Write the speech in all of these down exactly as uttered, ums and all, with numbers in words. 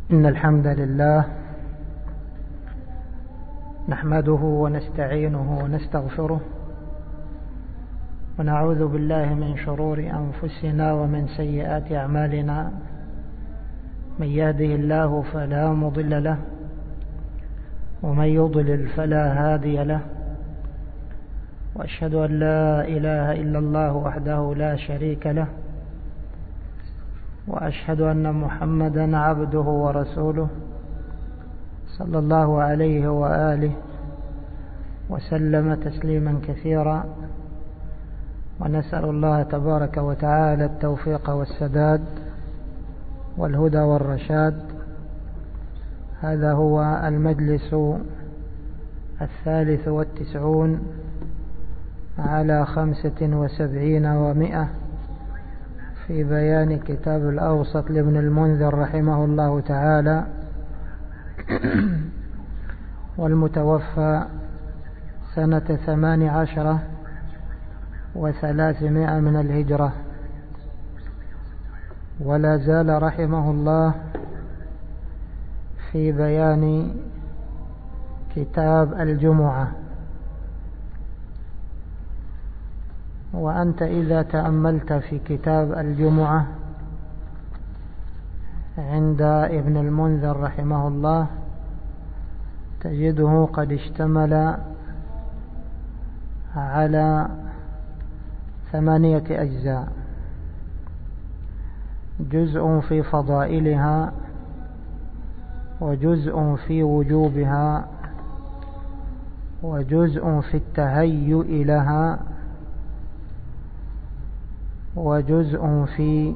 إن الحمد لله نحمده ونستعينه ونستغفره ونعوذ بالله من شرور أنفسنا ومن سيئات أعمالنا. من يهده الله فلا مضل له ومن يضلل فلا هادي له، وأشهد أن لا إله إلا الله وحده لا شريك له، وأشهد أن محمدا عبده ورسوله صلى الله عليه وآله وسلم تسليما كثيرا. ونسأل الله تبارك وتعالى التوفيق والسداد والهدى والرشاد. هذا هو المجلس الثالث والتسعون على خمسة وسبعين ومئة في بيان كتاب الأوسط لابن المنذر رحمه الله تعالى، والمتوفى سنة ثمان عشرة وثلاثمائة من الهجرة. ولا زال رحمه الله في بيان كتاب الجمعة. وأنت إذا تأملت في كتاب الجمعة عند ابن المنذر رحمه الله تجده قد اشتمل على ثمانية أجزاء: جزء في فضائلها، وجزء في وجوبها، وجزء في التهيؤ لها، وجزء في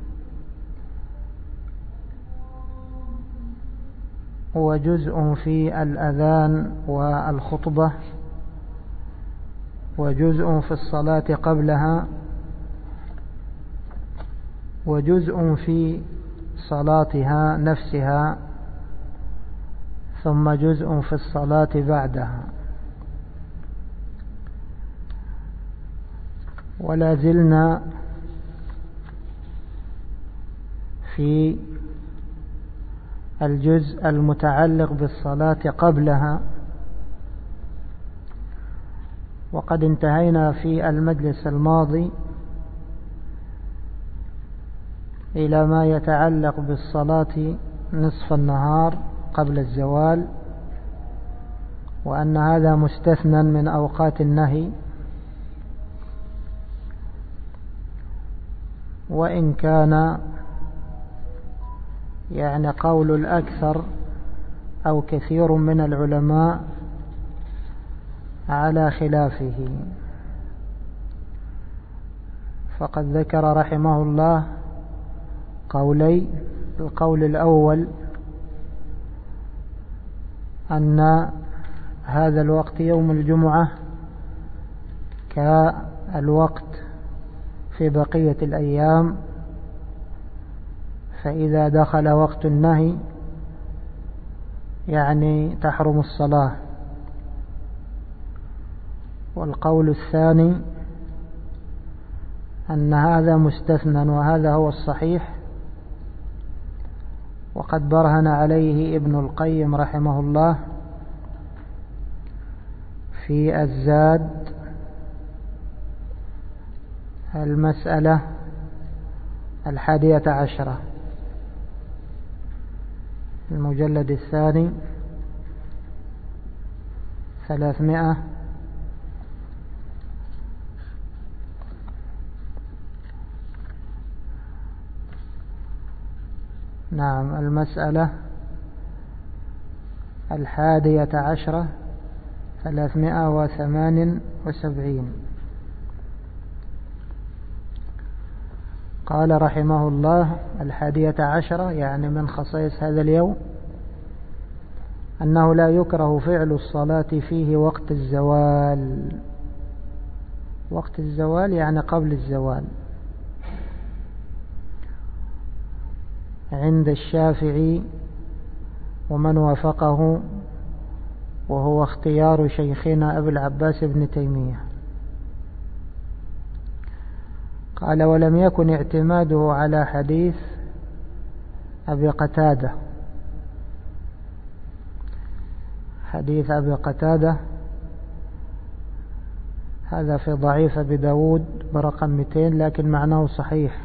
وجزء في الأذان والخطبة، وجزء في الصلاة قبلها، وجزء في صلاتها نفسها، ثم جزء في الصلاة بعدها. ولا زلنا في الجزء المتعلق بالصلاة قبلها، وقد انتهينا في المجلس الماضي إلى ما يتعلق بالصلاة نصف النهار قبل الزوال، وأن هذا مستثنى من أوقات النهي، وإن كان يعني قول الأكثر أو كثير من العلماء على خلافه. فقد ذكر رحمه الله قولي: القول الأول أن هذا الوقت يوم الجمعة كالوقت في بقية الأيام، فإذا دخل وقت النهي يعني تحرم الصلاة. والقول الثاني أن هذا مستثنى، وهذا هو الصحيح، وقد برهن عليه ابن القيم رحمه الله في الزاد المسألة الحادية عشرة، المجلد الثاني ثلاثمائة نعم المسألة الحادية عشرة ثلاثمائة وثمان وسبعين. قال رحمه الله: الحادية عشرة يعني من خصائص هذا اليوم أنه لا يكره فعل الصلاة فيه وقت الزوال. وقت الزوال يعني قبل الزوال. عند الشافعي ومن وافقه، وهو اختيار شيخنا أبي العباس بن تيمية. قال: ولم يكن اعتماده على حديث أبي قتادة حديث أبي قتادة هذا في ضعيف أبي داود برقم مئتين، لكن معناه صحيح،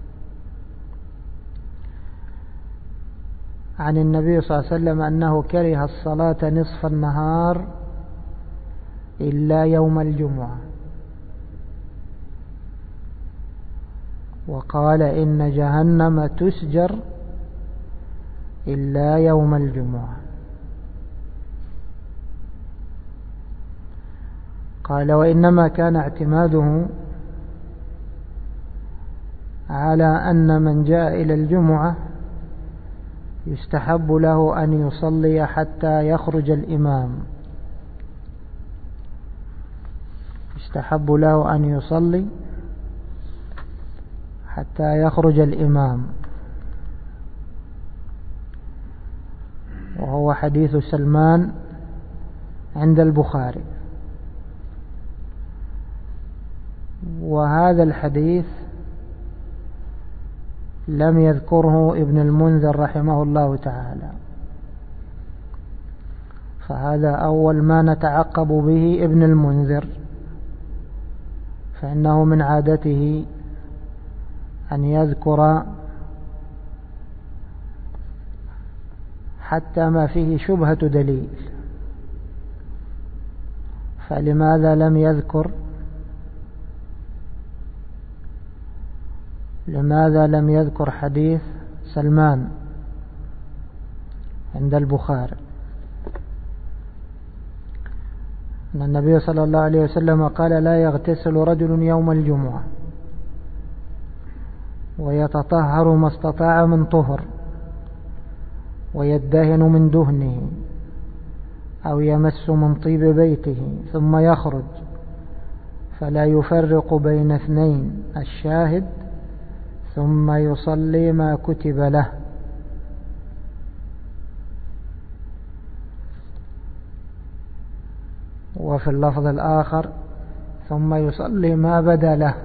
عن النبي صلى الله عليه وسلم أنه كره الصلاة نصف النهار إلا يوم الجمعة، وقال إن جهنم تسجر إلا يوم الجمعة. قال وإنما كان اعتماده على أن من جاء إلى الجمعة يستحب له أن يصلي حتى يخرج الإمام، يستحب له أن يصلي حتى يخرج الإمام، وهو حديث سلمان عند البخاري. وهذا الحديث لم يذكره ابن المنذر رحمه الله تعالى، فهذا أول ما نتعقب به ابن المنذر، فإنه من عادته أن يذكر حتى ما فيه شبهة دليل، فلماذا لم يذكر لماذا لم يذكر حديث سلمان عند البخاري أن النبي صلى الله عليه وسلم قال لا يغتسل رجل يوم الجمعة ويتطهر ما استطاع من طهر ويدهن من دهنه أو يمس من طيب بيته ثم يخرج فلا يفرق بين اثنين الشاهد ثم يصلي ما كتب له. وفي اللفظ الآخر ثم يصلي ما بدا له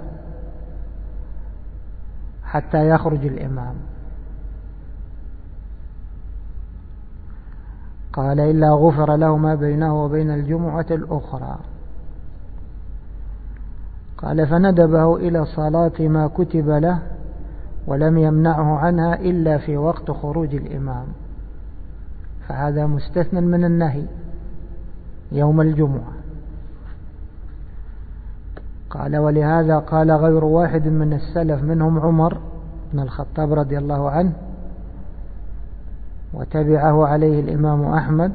حتى يخرج الإمام. قال إلا غفر له ما بينه وبين الجمعة الأخرى. قال فندبه إلى صلاة ما كتب له ولم يمنعه عنها إلا في وقت خروج الإمام، فهذا مستثنى من النهي يوم الجمعة. قال ولهذا قال غير واحد من السلف منهم عمر بن الخطاب رضي الله عنه وتبعه عليه الإمام أحمد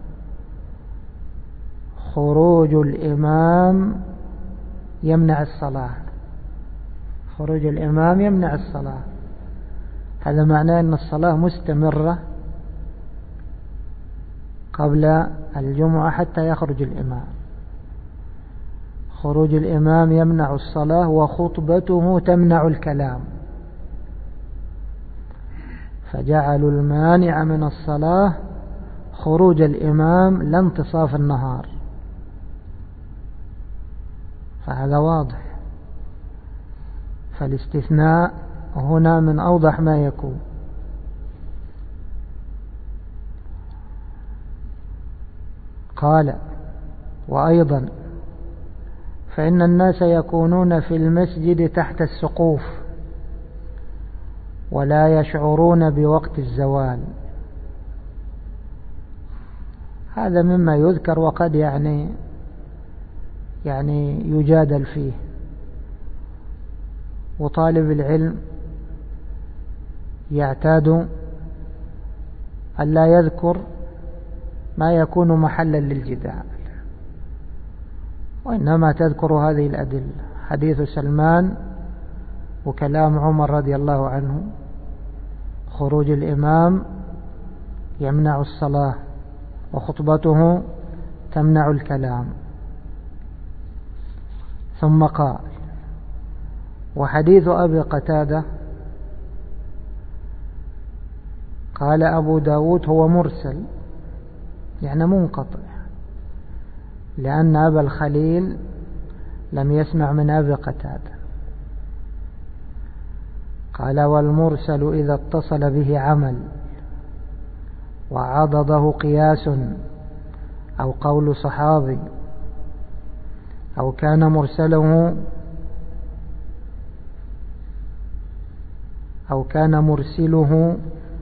خروج الإمام يمنع الصلاة، خروج الإمام يمنع الصلاة، هذا معناه أن الصلاة مستمرة قبل الجمعة حتى يخرج الإمام. خروج الإمام يمنع الصلاة وخطبته تمنع الكلام، فجعلوا المانع من الصلاة خروج الإمام لا انتصاف النهار، فهذا واضح. فالاستثناء هنا من أوضح ما يكون. قال وأيضا فإن الناس يكونون في المسجد تحت السقوف ولا يشعرون بوقت الزوال، هذا مما يذكر وقد يعني يعني يجادل فيه، وطالب العلم يعتاد ألا يذكر ما يكون محلا للجدال، وإنما تذكر هذه الأدلة، حديث سلمان وكلام عمر رضي الله عنه، خروج الإمام يمنع الصلاة وخطبته تمنع الكلام. ثم قال وحديث أبي قتادة قال أبو داود هو مرسل يعني منقطع، لأن أبا الخليل لم يسمع من أبي قتادة. قال والمرسل إذا اتصل به عمل وعضده قياس أو قول صحابي أو كان مرسله أو كان مرسله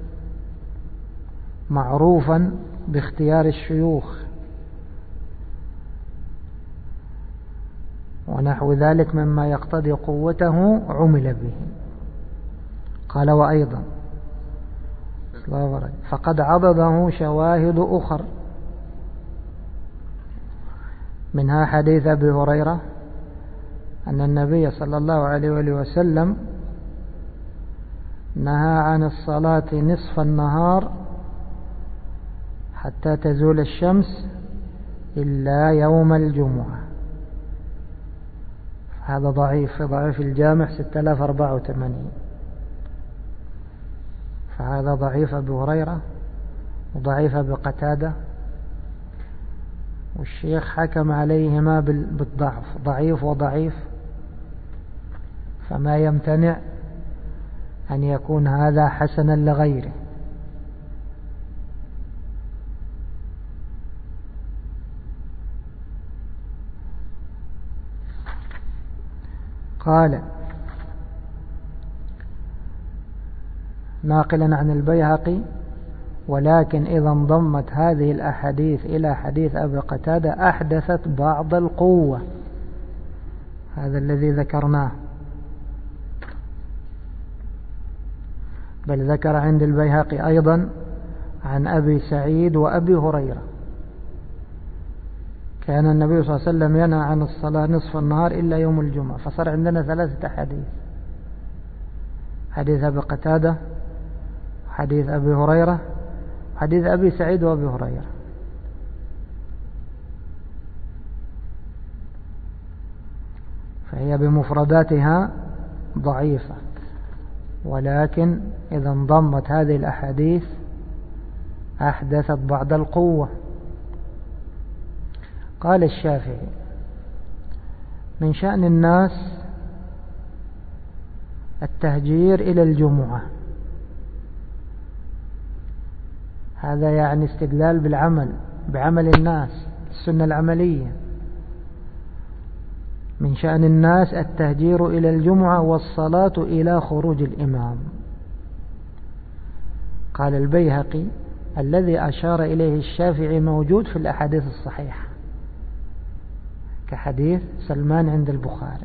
معروفا باختيار الشيوخ ونحو ذلك مما يقتضي قوته عمل به. قال وأيضا فقد عضده شواهد أخر، منها حديث أبي هريرة أن النبي صلى الله عليه وآله وسلم نهى عن الصلاة نصف النهار حتى تزول الشمس إلا يوم الجمعة. هذا ضعيف في ضعيف الجامع ستة آلاف وأربعة وثمانين، فهذا ضعيف أبي هريرة وضعيف أبي قتادة، والشيخ حكم عليهما بالضعف، ضعيف وضعيف، فما يمتنع أن يكون هذا حسنا لغيره. قال ناقلا عن البيهقي: ولكن إذا انضمت هذه الأحاديث إلى حديث أبي قتادة أحدثت بعض القوة، هذا الذي ذكرناه. بل ذكر عند البيهقي أيضا عن أبي سعيد وأبي هريرة كان النبي صلى الله عليه وسلم ينهى عن الصلاة نصف النهار إلا يوم الجمعة، فصار عندنا ثلاثة أحاديث: حديث أبي قتادة، حديث أبي هريرة، حديث أبي سعيد وأبي هريرة. فهي بمفرداتها ضعيفة، ولكن إذا انضمت هذه الأحاديث أحدثت بعض القوة. قال الشافعي: من شأن الناس التهجير إلى الجمعة. هذا يعني استدلال بالعمل بعمل الناس، السنة العملية. من شأن الناس التهجير إلى الجمعة والصلاة إلى خروج الإمام. قال البيهقي: الذي أشار إليه الشافعي موجود في الأحاديث الصحيحة، كحديث سلمان عند البخاري،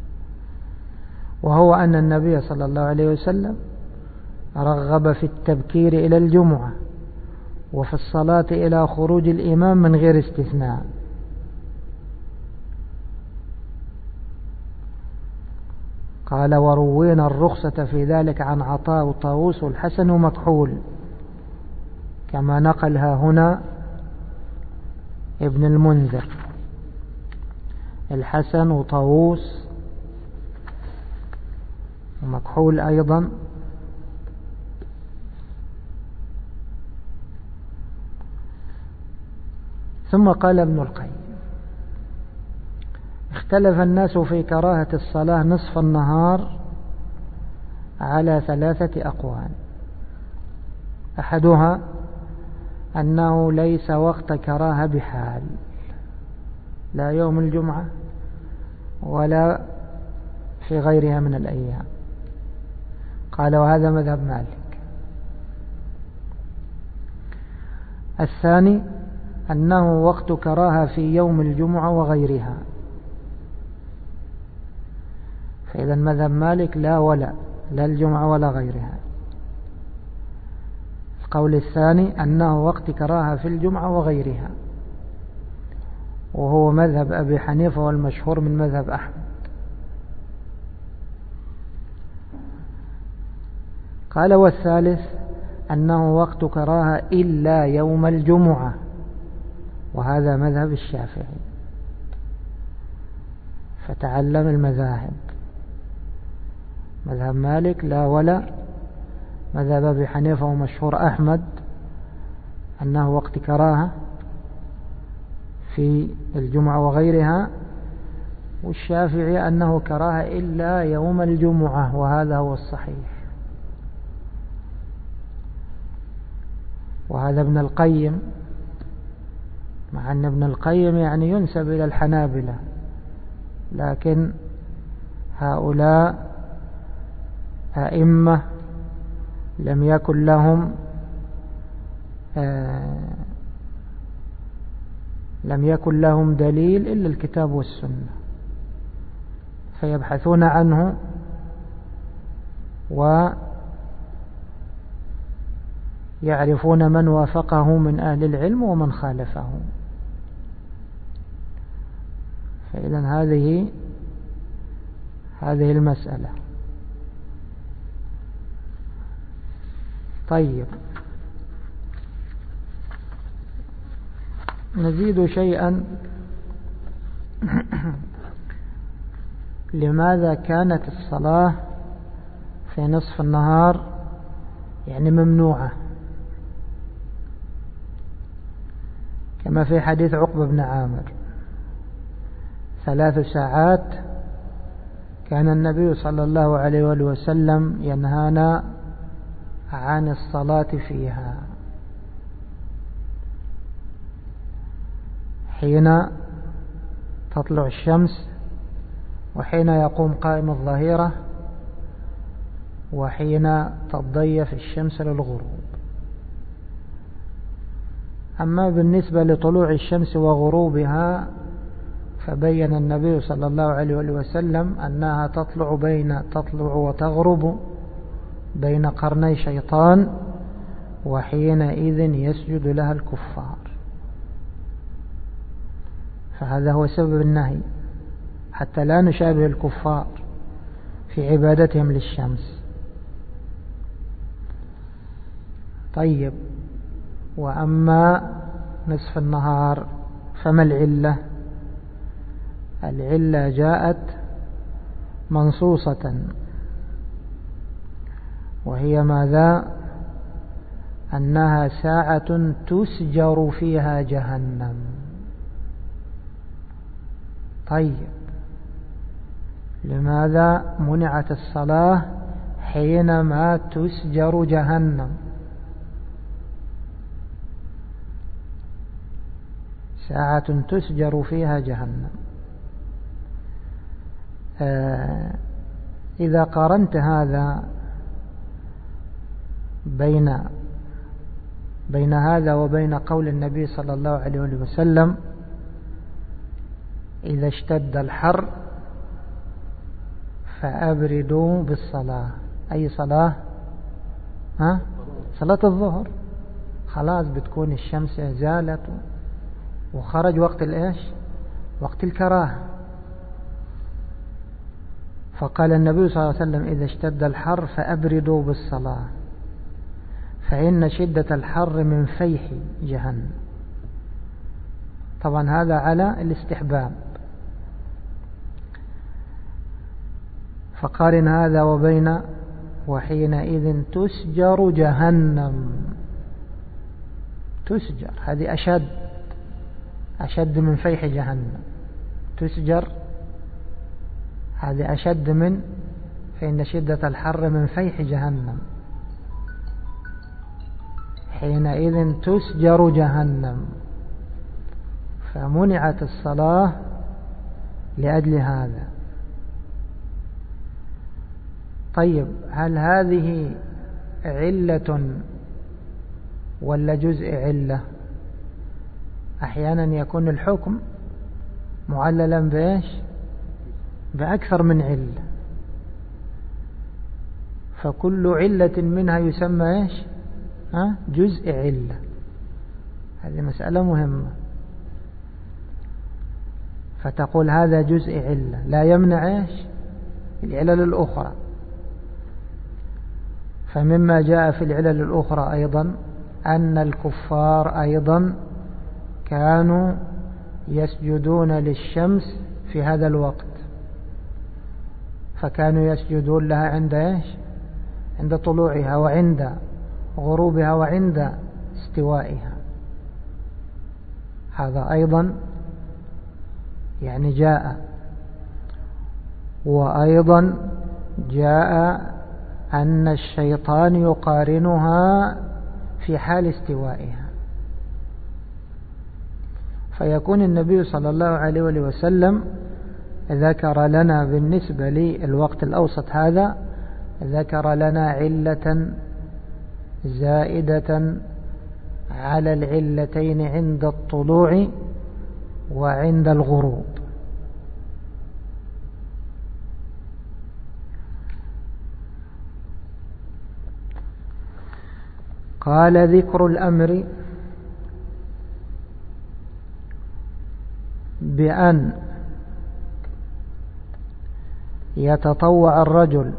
وهو أن النبي صلى الله عليه وسلم رغب في التبكير إلى الجمعة وفي الصلاة إلى خروج الإمام من غير استثناء. قال: وروينا الرخصة في ذلك عن عطاء وطاووس والحسن ومكحول، كما نقلها هنا ابن المنذر. الحسن وطاووس ومكحول أيضا. ثم قال ابن القيم: اختلف الناس في كراهة الصلاة نصف النهار على ثلاثة أقوال. أحدها أنه ليس وقت كراهة بحال، لا يوم الجمعة ولا في غيرها من الأيام. قال: وهذا مذهب مالك. الثاني أنه وقت كراهة في يوم الجمعة وغيرها، فإذا مذهب مالك لا ولا لا الجمعة ولا غيرها. القول الثاني أنه وقت كراهة في الجمعة وغيرها، وهو مذهب أبي حنيفة والمشهور من مذهب أحمد. قال: والثالث أنه وقت كراهة إلا يوم الجمعة، وهذا مذهب الشافعي. فتعلم المذاهب: مذهب مالك لا ولا، مذهب أبي حنيفة ومشهور أحمد أنه وقت كراهة في الجمعة وغيرها، والشافعي أنه كراهة إلا يوم الجمعة، وهذا هو الصحيح. وهذا ابن القيم مع أن ابن القيم يعني ينسب إلى الحنابلة، لكن هؤلاء أئمة لم يكن لهم آه لم يكن لهم دليل إلا الكتاب والسنة، فيبحثون عنه ويعرفون من وافقه من أهل العلم ومن خالفه. فإذن هذه هذه المسألة. طيب، نزيد شيئا. لماذا كانت الصلاة في نصف النهار يعني ممنوعة؟ كما في حديث عقبة بن عامر: ثلاث ساعات كان النبي صلى الله عليه وآله وسلم ينهانا عن الصلاة فيها: حين تطلع الشمس، وحين يقوم قائم الظهيرة، وحين تضيف الشمس للغروب. أما بالنسبة لطلوع الشمس وغروبها فبين النبي صلى الله عليه وسلم أنها تطلع بين تطلع وتغرب بين قرني شيطان، وحينئذ يسجد لها الكفار. فهذا هو سبب النهي، حتى لا نشابه الكفار في عبادتهم للشمس. طيب، وأما نصف النهار فما العلة؟ العلة جاءت منصوصة، وهي ماذا؟ أنها ساعة تسجر فيها جهنم. طيب، لماذا منعت الصلاة حينما تسجر جهنم؟ ساعة تسجر فيها جهنم. آه إذا قارنت هذا بين بين هذا وبين قول النبي صلى الله عليه وسلم: إذا اشتد الحر فأبردوا بالصلاة. أي صلاة؟ ها؟ صلاة الظهر. خلاص بتكون الشمس زالت وخرج وقت الإيش؟ وقت الكراهة. فقال النبي صلى الله عليه وسلم: إذا اشتد الحر فأبردوا بالصلاة، فإن شدة الحر من فيح جهنم. طبعا هذا على الاستحباب. فقارن هذا وبين وحينئذ تسجر جهنم. تسجر، هذه أشد أشد من فيح جهنم. تسجر هذه أشد من فإن شدة الحر من فيح جهنم. حينئذ تسجر جهنم، فمنعت الصلاة لأجل هذا. طيب، هل هذه علة ولا جزء علة؟ أحيانا يكون الحكم معللا بإيش؟ بأكثر من علة، فكل علة منها يسمى إيش؟ ها؟ جزء علة. هذه مسألة مهمة. فتقول هذا جزء علة لا يمنع إيش؟ العلل الأخرى. فمما جاء في العلل الأخرى أيضا أن الكفار أيضا كانوا يسجدون للشمس في هذا الوقت، فكانوا يسجدون لها عند إيش؟ عند طلوعها وعند غروبها وعند استوائها. هذا أيضا يعني جاء. وأيضا جاء أن الشيطان يقارنها في حال استوائها، فيكون النبي صلى الله عليه وسلم ذكر لنا بالنسبة للوقت الأوسط هذا، ذكر لنا علة زائدة على العلتين عند الطلوع وعند الغروب. قال ذكر الأمر بأن يتطوع الرجل.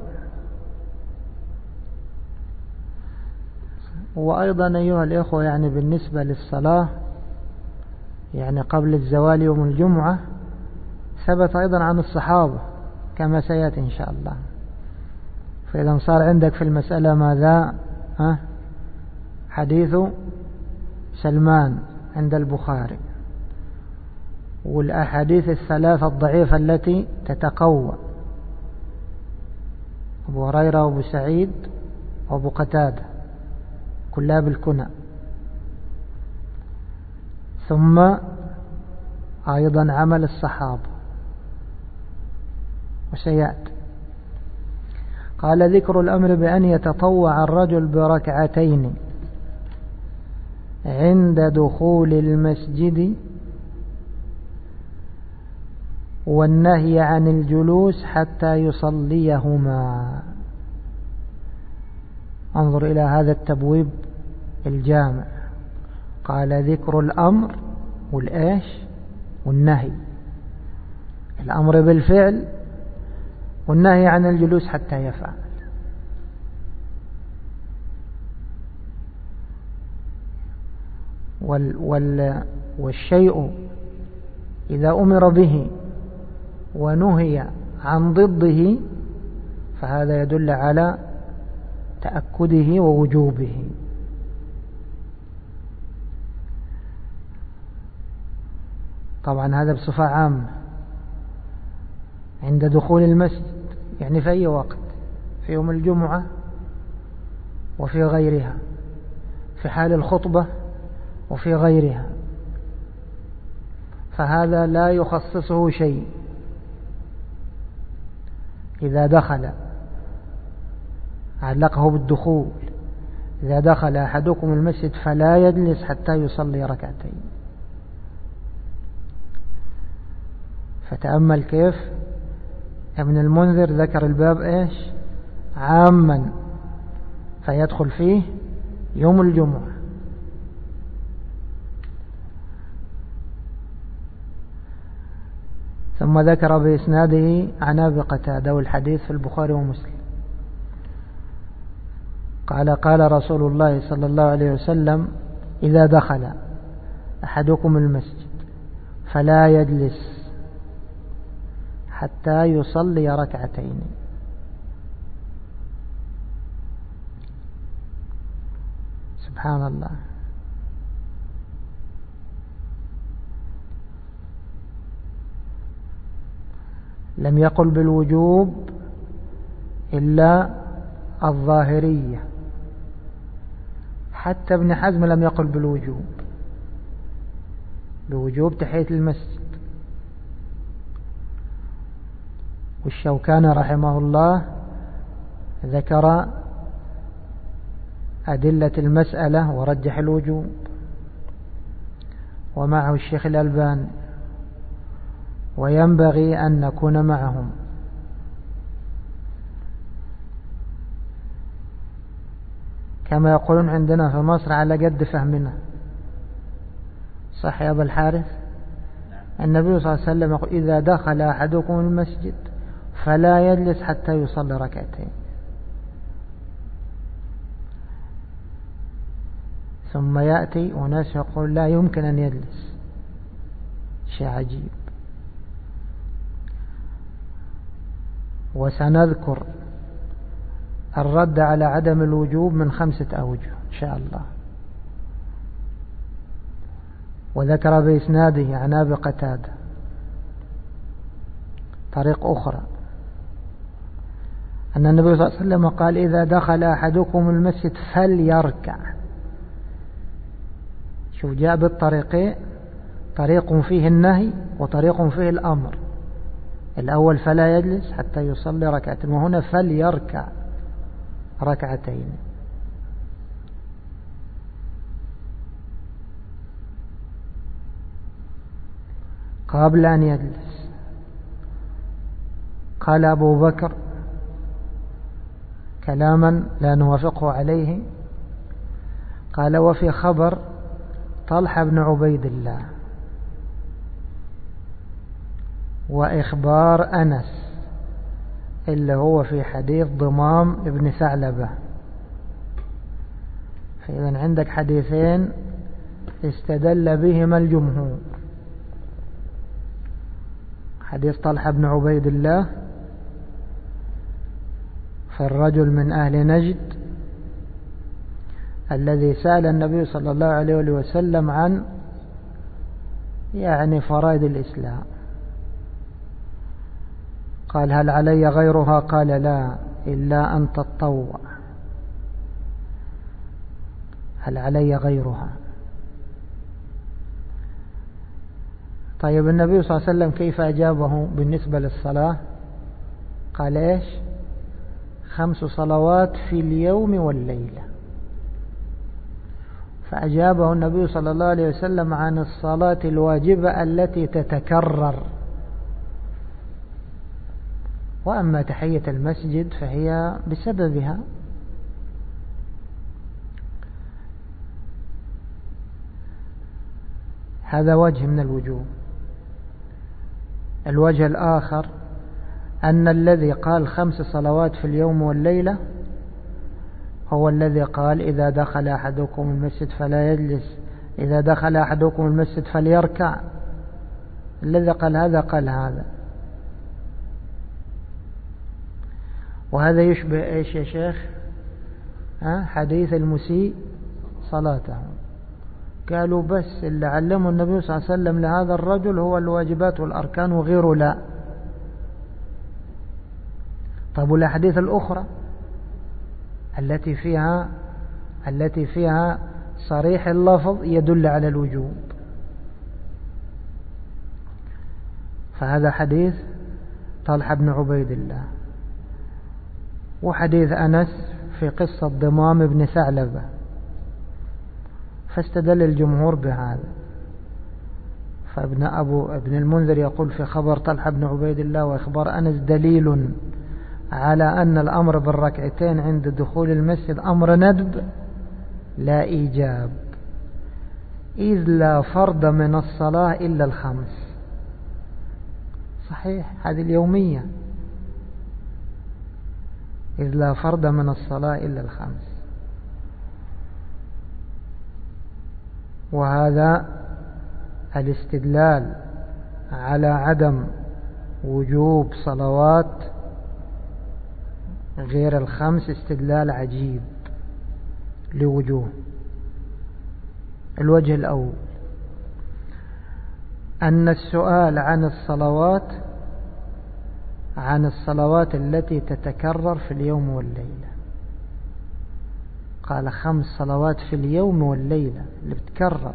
وأيضا أيها الإخوة يعني بالنسبة للصلاة يعني قبل الزوال يوم الجمعة ثبت أيضا عن الصحابة كما سيأتي إن شاء الله. فإذا صار عندك في المسألة ماذا؟ ها؟ حديث سلمان عند البخاري، والأحاديث الثلاثة الضعيفة التي تتقوى، أبو هريرة وأبو سعيد وأبو قتادة كلها بالكنى، ثم أيضا عمل الصحابة وسيأتي. قال ذكر الأمر بأن يتطوع الرجل بركعتين عند دخول المسجد، والنهي عن الجلوس حتى يصليهما. انظر إلى هذا التبويب الجامع. قال ذكر الأمر والإيش والنهي، الأمر بالفعل والنهي عن الجلوس حتى يفعل. وال وال والشيء إذا أمر به ونهي عن ضده فهذا يدل على تأكده ووجوبه. طبعا هذا بصفة عامة عند دخول المسجد، يعني في أي وقت، في يوم الجمعة وفي غيرها، في حال الخطبة وفي غيرها، فهذا لا يخصصه شيء. إذا دخل علقه بالدخول، إذا دخل أحدكم المسجد فلا يجلس حتى يصلي ركعتين. فتأمل كيف ابن المنذر ذكر الباب إيش عاما فيدخل فيه يوم الجمعة. ثم ذكر بإسناده عن أبي قتادة، والحديث في البخاري ومسلم. قال قال رسول الله صلى الله عليه وسلم إذا دخل أحدكم المسجد فلا يجلس حتى يصلي ركعتين. سبحان الله. لم يقل بالوجوب إلا الظاهرية، حتى ابن حزم لم يقل بالوجوب بوجوب تحية المسجد. والشوكاني رحمه الله ذكر أدلة المسألة ورجح الوجوب، ومعه الشيخ الألباني، وينبغي أن نكون معهم. كما يقولون عندنا في مصر على قد فهمنا. صح يا أبا الحارث؟ النبي صلى الله عليه وسلم يقول إذا دخل أحدكم المسجد فلا يجلس حتى يصلي ركعتين. ثم يأتي وناس يقول لا يمكن أن يجلس. شيء عجيب. وسنذكر الرد على عدم الوجوب من خمسة أوجه إن شاء الله. وذكر بإسناده عن أبي قتادة طريق أخرى أن النبي صلى الله عليه وسلم قال إذا دخل أحدكم المسجد فليركع. شوف جاء بالطريقين طريق فيه النهي وطريق فيه الأمر. الأول فلا يجلس حتى يصلي ركعتين، وهنا فليركع ركعتين. قبل أن يجلس. قال أبو بكر كلاما لا نوافقه عليه، قال: وفي خبر طلحة بن عبيد الله وإخبار أنس اللي هو في حديث ضمام ابن ثعلبة. فإذا عندك حديثين استدل بهما الجمهور: حديث طلحة بن عبيد الله فالرجل من أهل نجد الذي سأل النبي صلى الله عليه وسلم عن يعني فرائض الإسلام، قال: هل علي غيرها؟ قال: لا، إلا أن تطوع. هل علي غيرها؟ طيب النبي صلى الله عليه وسلم كيف أجابه بالنسبة للصلاة؟ قال: إيش؟ خمس صلوات في اليوم والليلة. فأجابه النبي صلى الله عليه وسلم عن الصلاة الواجبة التي تتكرر، وأما تحية المسجد فهي بسببها. هذا وجه من الوجوه. الوجه الآخر أن الذي قال خمس صلوات في اليوم والليلة هو الذي قال: إذا دخل أحدكم المسجد فلا يجلس، إذا دخل أحدكم المسجد فليركع. الذي قال هذا قال هذا. وهذا يشبه إيش يا شيخ؟ ها؟ حديث المسيء صلاته. قالوا بس اللي علمه النبي صلى الله عليه وسلم لهذا الرجل هو الواجبات والأركان وغيره لا. طب والأحاديث الأخرى التي فيها التي فيها صريح اللفظ يدل على الوجوب؟ فهذا حديث طلحة بن عبيد الله، وحديث أنس في قصة ضمام بن ثعلبة، فاستدل الجمهور بهذا. فابن أبو ابن المنذر يقول في خبر طلحة بن عبيد الله وإخبار أنس دليل على أن الأمر بالركعتين عند دخول المسجد أمر ندب لا إيجاب، إذ لا فرض من الصلاة إلا الخمس. صحيح، هذه اليومية، إذ لا فرض من الصلاة إلا الخمس. وهذا الاستدلال على عدم وجوب صلوات غير الخمس استدلال عجيب لوجوه. الوجه الأول أن السؤال عن الصلوات عن الصلوات التي تتكرر في اليوم والليلة. قال خمس صلوات في اليوم والليلة اللي بتكرر.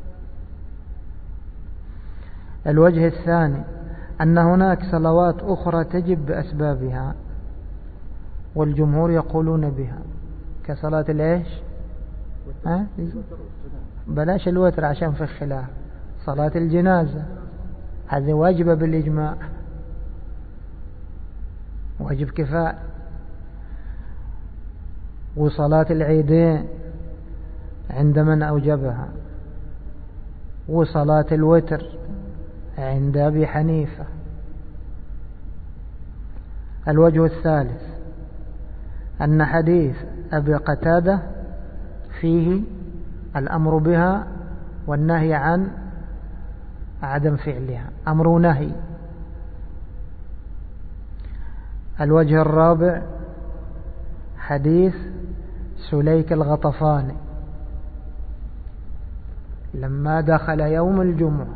الوجه الثاني أن هناك صلوات أخرى تجب بأسبابها والجمهور يقولون بها، كصلاة الإيش؟ ها؟ بلاش الوتر عشان في الخلاف. صلاة الجنازة هذه واجبة بالإجماع، واجب كفاء. وصلاة العيدين عند من أوجبها، وصلاة الوتر عند أبي حنيفة. الوجه الثالث أن حديث أبي قتادة فيه الأمر بها والنهي عن عدم فعلها، أمر ونهي. الوجه الرابع حديث سليك الغطفاني لما دخل يوم الجمعة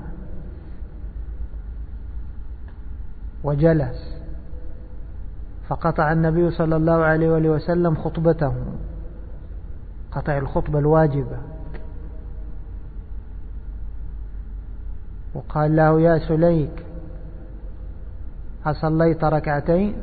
وجلس فقطع النبي صلى الله عليه وآله وسلم خطبته، قطع الخطبة الواجبة. وقال له يا سليك أصليت ركعتين؟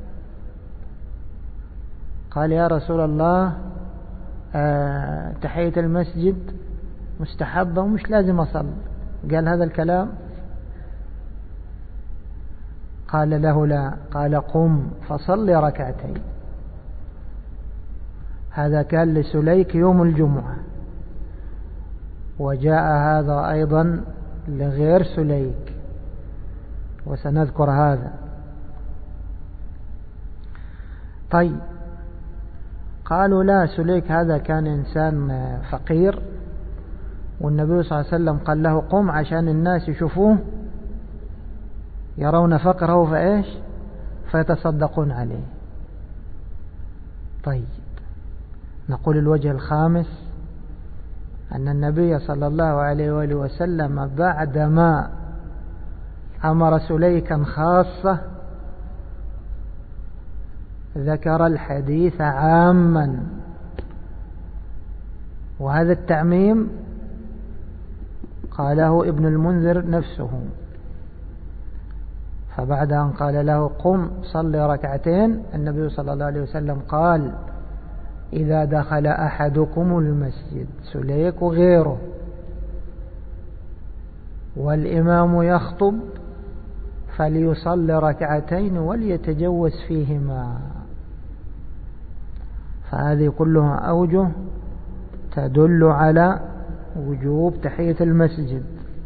قال يا رسول الله آه تحية المسجد مستحبة ومش لازم أصلي. قال هذا الكلام؟ قال له لا. قال قم فصلي ركعتين. هذا كان لسليك يوم الجمعة، وجاء هذا أيضا لغير سليك وسنذكر هذا. طيب قالوا لا، سليك هذا كان إنسان فقير، والنبي صلى الله عليه وسلم قال له قم عشان الناس يشوفوه يرون فقره فإيش فيتصدقون عليه. طيب نقول الوجه الخامس أن النبي صلى الله عليه وآله وسلم بعدما أمر سليكا خاصة ذكر الحديث عاما، وهذا التعميم قاله ابن المنذر نفسه. فبعد أن قال له قم صلي ركعتين، النبي صلى الله عليه وسلم قال إذا دخل أحدكم المسجد، سليك وغيره، والإمام يخطب فليصلي ركعتين وليتجوز فيهما. فهذه كلها أوجه تدل على وجوب تحية المسجد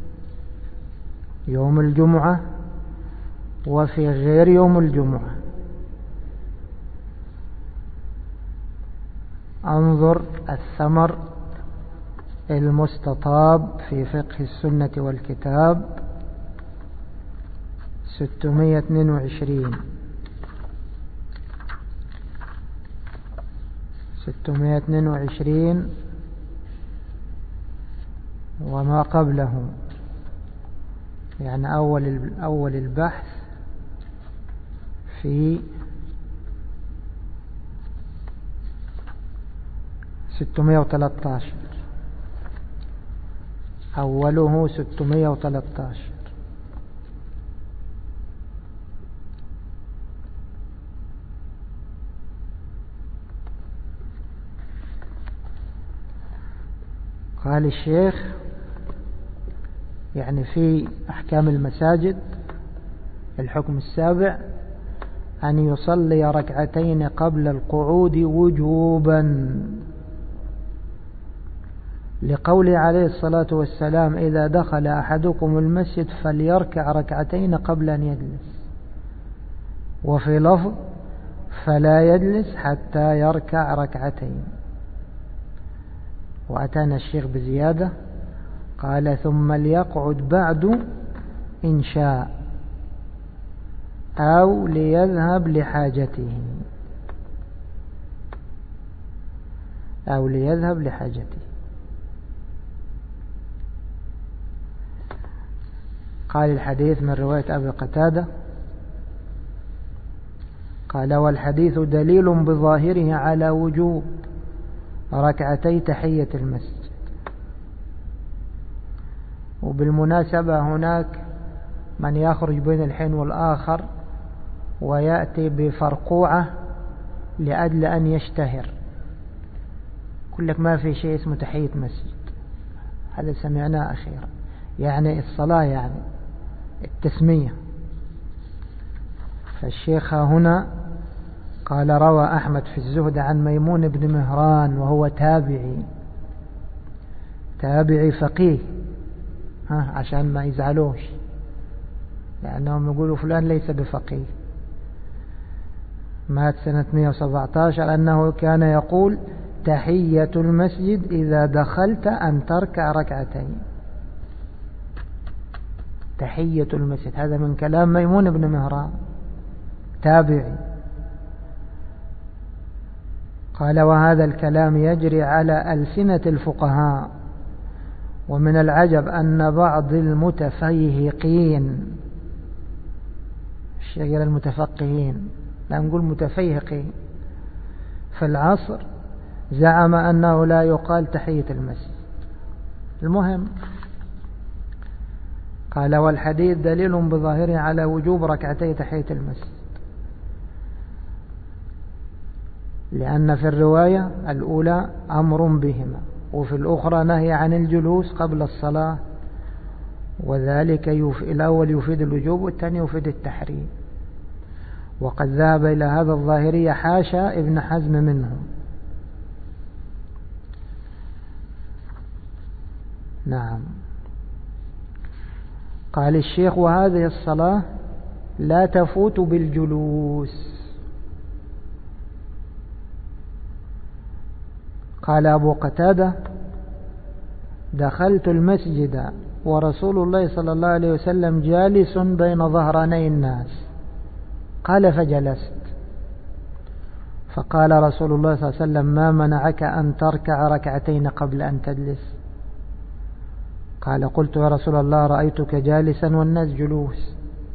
يوم الجمعة وفي غير يوم الجمعة. انظر الثمر المستطاب في فقه السنة والكتاب ستمائة واثنين وعشرين ستمائة واثنين وعشرين وما قبله، يعني أول أول البحث في ستمائة وثلاثة عشر، أوله ستمائة وثلاثة عشر. قال الشيخ يعني في أحكام المساجد الحكم السابع أن يصلي ركعتين قبل القعود وجوبا، لقوله عليه الصلاة والسلام إذا دخل أحدكم المسجد فليركع ركعتين قبل أن يجلس، وفي لفظ فلا يجلس حتى يركع ركعتين. وأتانا الشيخ بزيادة قال ثم ليقعد بعد إن شاء أو ليذهب لحاجته أو ليذهب لحاجته. قال الحديث من رواية أبي قتادة قال والحديث دليل بظاهره على وجوب ركعتي تحية المسجد. وبالمناسبة هناك من يخرج بين الحين والآخر ويأتي بفرقوعة لأجل أن يشتهر، يقول لك ما في شيء اسمه تحية مسجد، هذا سمعناه أخيرا، يعني الصلاة يعني التسمية. فالشيخ هنا قال روى أحمد في الزهد عن ميمون بن مهران وهو تابعي تابعي فقيه، ها عشان ما يزعلوش لأنهم يقولوا فلان ليس بفقيه، مات سنة مئة وسبعة عشر، أنه كان يقول تحية المسجد إذا دخلت أن تركع ركعتين. تحية المسجد هذا من كلام ميمون بن مهران تابعي. قال وهذا الكلام يجري على ألسنة الفقهاء، ومن العجب أن بعض المتفيهقين، الشيخ المتفقهين لا نقول متفيهقين في العصر، زعم أنه لا يقال تحية المسجد. المهم قال والحديث دليل بظاهره على وجوب ركعتي تحية المسجد، لأن في الرواية الأولى أمر بهما، وفي الأخرى نهي عن الجلوس قبل الصلاة، وذلك يف... الأول يفيد الوجوب والثاني يفيد التحريم. وقد ذهب إلى هذا الظاهرية حاشا ابن حزم منهم. نعم. قال الشيخ وهذه الصلاة لا تفوت بالجلوس. قال أبو قتادة دخلت المسجد ورسول الله صلى الله عليه وسلم جالس بين ظهراني الناس، قال فجلست، فقال رسول الله صلى الله عليه وسلم ما منعك أن تركع ركعتين قبل أن تجلس؟ قال قلت يا رسول الله رأيتك جالسا والناس جلوس.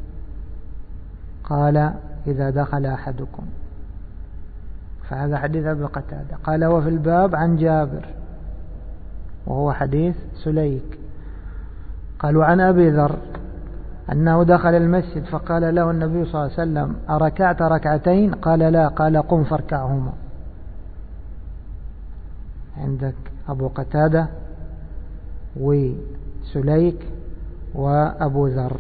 قال إذا دخل أحدكم. فهذا حديث أبي قتادة. قال وفي الباب عن جابر وهو حديث سليك. قالوا عن أبي ذر أنه دخل المسجد فقال له النبي صلى الله عليه وسلم أركعت ركعتين؟ قال لا. قال قم فاركعهما. عندك أبو قتادة وسليك وأبو ذر.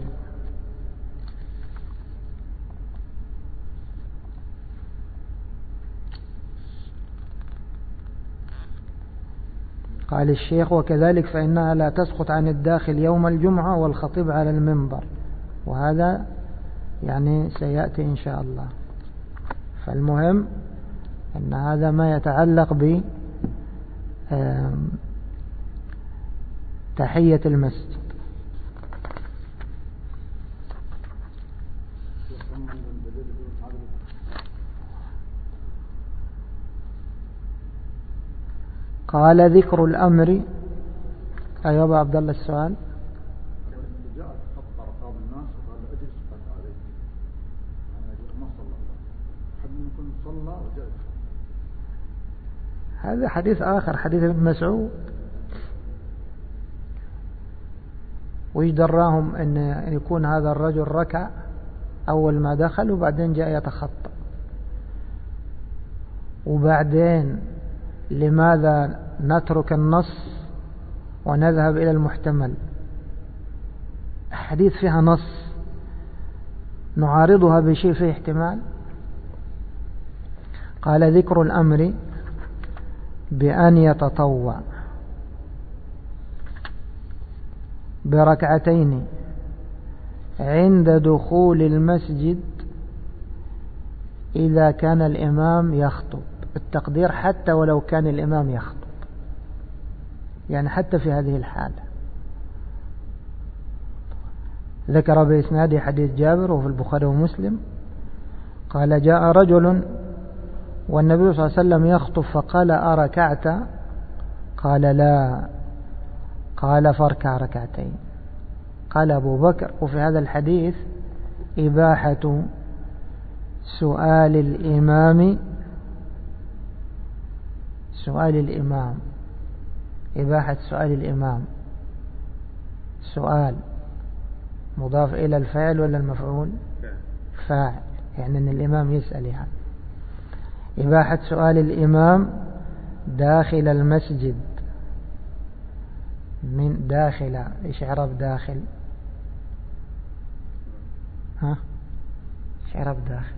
قال الشيخ وكذلك فإنها لا تسقط عن الداخل يوم الجمعة والخطيب على المنبر، وهذا يعني سيأتي إن شاء الله. فالمهم أن هذا ما يتعلق ب تحية المسجد. قال ذكر الأمر. أيها أبا عبد الله السؤال. هذا حديث آخر، حديث ابن مسعود. وإيش دراهم أن يكون هذا الرجل ركع أول ما دخل وبعدين جاء يتخطى؟ وبعدين لماذا نترك النص ونذهب إلى المحتمل؟ حديث فيها نص نعارضها بشيء فيه احتمال. قال ذكر الأمر بأن يتطوع بركعتين عند دخول المسجد إذا كان الإمام يخطب. التقدير حتى ولو كان الإمام يخطب، يعني حتى في هذه الحالة. ذكر بإسناد حديث جابر وفي البخاري ومسلم قال جاء رجل والنبي صلى الله عليه وسلم يخطب فقال أركعت؟ قال لا. قال فاركع ركعتين. قال أبو بكر وفي هذا الحديث إباحة سؤال الإمام سؤال الإمام إباحة سؤال الإمام. سؤال مضاف إلى الفاعل ولا المفعول؟ فاعل، يعني أن الإمام يسأل. يعني إباحة سؤال الإمام داخل المسجد. من داخل إيش عرب داخل؟ ها إيش عرب داخل؟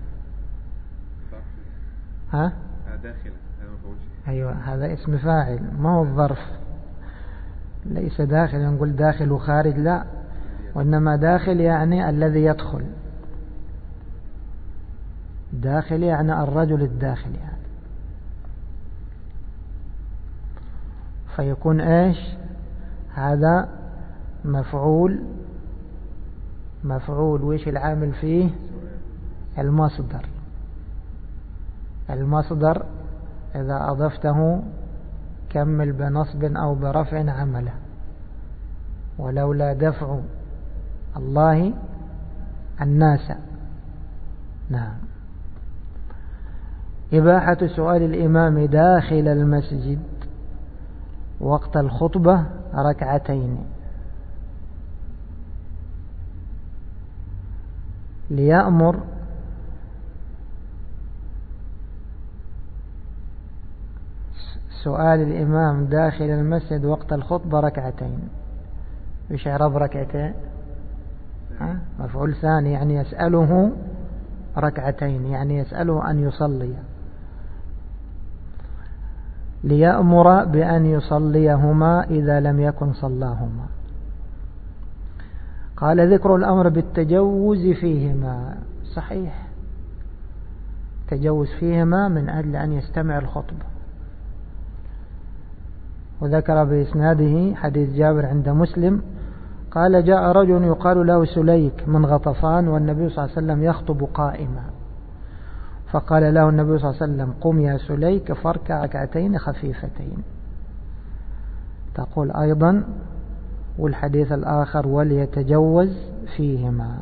ها داخل. أيوة هذا اسم فاعل ما هو الظرف. ليس داخل نقول داخل وخارج، لا، وإنما داخل يعني الذي يدخل. داخل يعني الرجل الداخل يعني. فيكون إيش هذا؟ مفعول. مفعول وإيش العامل فيه؟ المصدر. المصدر إذا أضفته كمل بنصب أو برفع عمله. ولولا دفع الله الناس. نعم. إباحة سؤال الإمام داخل المسجد وقت الخطبة ركعتين. ليأمر سؤال الإمام داخل المسجد وقت الخطبة ركعتين. إيش إعراب ركعتين؟ مفعول ثاني، يعني يسأله ركعتين، يعني يسأله أن يصلي. ليأمر بأن يصليهما إذا لم يكن صلاهما. قال ذكر الأمر بالتجوز فيهما، صحيح، تجوز فيهما من أجل أن يستمع الخطبة. وذكر بإسناده حديث جابر عند مسلم قال جاء رجل يقال له سليك من غطفان والنبي صلى الله عليه وسلم يخطب قائما، فقال له النبي صلى الله عليه وسلم قم يا سليك فاركع ركعتين خفيفتين. تقول أيضا والحديث الآخر وليتجوز فيهما.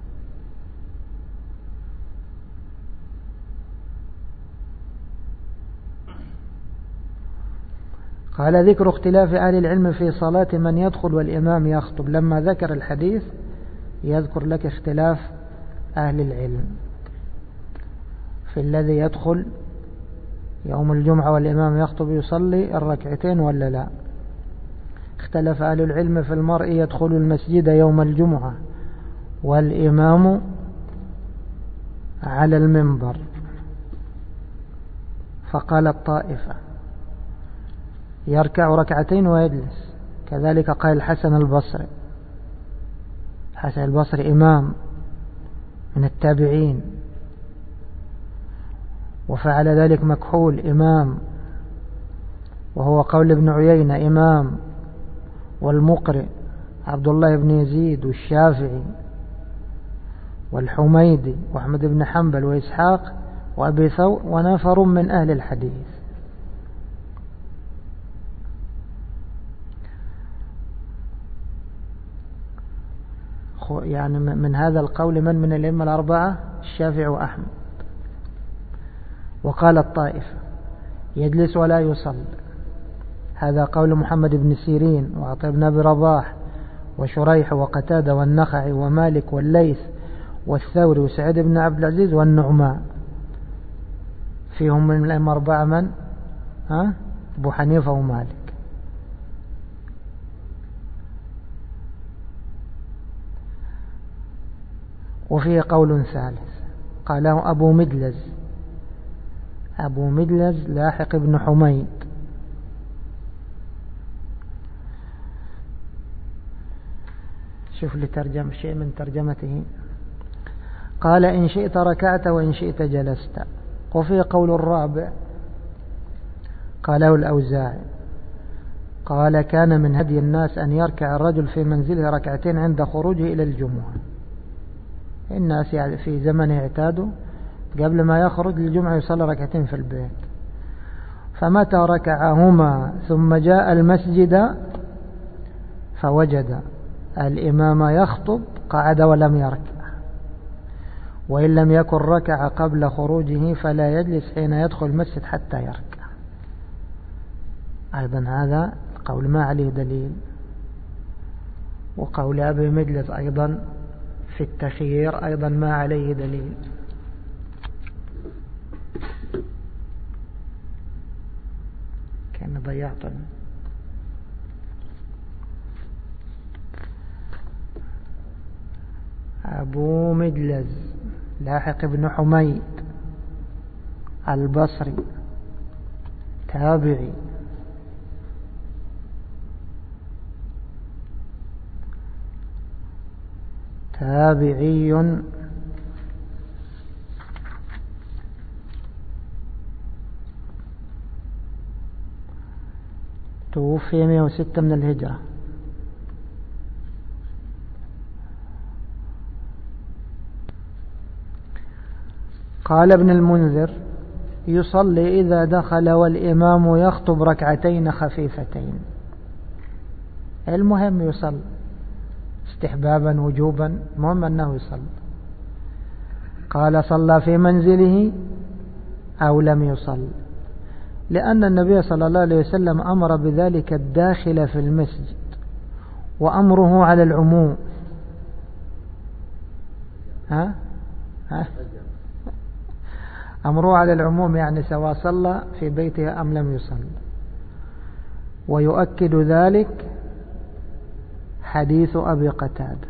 قال ذكر اختلاف أهل العلم في صلاة من يدخل والإمام يخطب. لما ذكر الحديث يذكر لك اختلاف أهل العلم في الذي يدخل يوم الجمعة والإمام يخطب يصلي الركعتين ولا لا. اختلف أهل العلم في المرء يدخل المسجد يوم الجمعة والإمام على المنبر، فقال الطائفة يركع ركعتين ويجلس، كذلك قال الحسن البصري. الحسن البصري إمام من التابعين، وفعل ذلك مكحول إمام، وهو قول ابن عيينة إمام، والمقرئ عبد الله بن يزيد والشافعي والحميدي وأحمد بن حنبل وإسحاق وأبي ثور ونفر من أهل الحديث. يعني من هذا القول من من الأئمة الأربعة؟ الشافعي وأحمد. وقال الطائفة يجلس ولا يصلي، هذا قول محمد بن سيرين وعطاء بن أبي رباح وشريح وقتادة والنخعي ومالك والليث والثوري وسعيد بن عبد العزيز والنعمان. فيهم من الأئمة أربعة من؟ ها؟ أبو حنيفة ومالك. وفيه قول ثالث قاله أبو مدلز، أبو مدلز لاحق بن حميد، شوف لي ترجم شيء من ترجمته. قال إن شئت ركعت وإن شئت جلست. وفيه قول الرابع قاله الأوزاعي قال كان من هدي الناس أن يركع الرجل في منزله ركعتين عند خروجه إلى الجمعة. الناس في زمن اعتادوا قبل ما يخرج للجمعة يصلي ركعتين في البيت، فمتى ركعهما ثم جاء المسجد فوجد الإمام يخطب قعد ولم يركع، وإن لم يكن ركع قبل خروجه فلا يجلس حين يدخل المسجد حتى يركع. أيضا هذا قول ما عليه دليل. وقول أبي مجلس أيضا في التخيير أيضا ما عليه دليل. كان ضيعت أبو مجلز لاحق بن حميد البصري تابعي، تابعي توفي مئة وستة من الهجرة. قال ابن المنذر يصلي إذا دخل والإمام يخطب ركعتين خفيفتين. المهم يصلي استحبابا وجوبا، المهم أنه يصلي. قال صلى في منزله أو لم يصل، لأن النبي صلى الله عليه وسلم أمر بذلك الداخل في المسجد، وأمره على العموم. ها أمره على العموم، يعني سواء صلى في بيته أم لم يصلي. ويؤكد ذلك حديث أبي قتادة.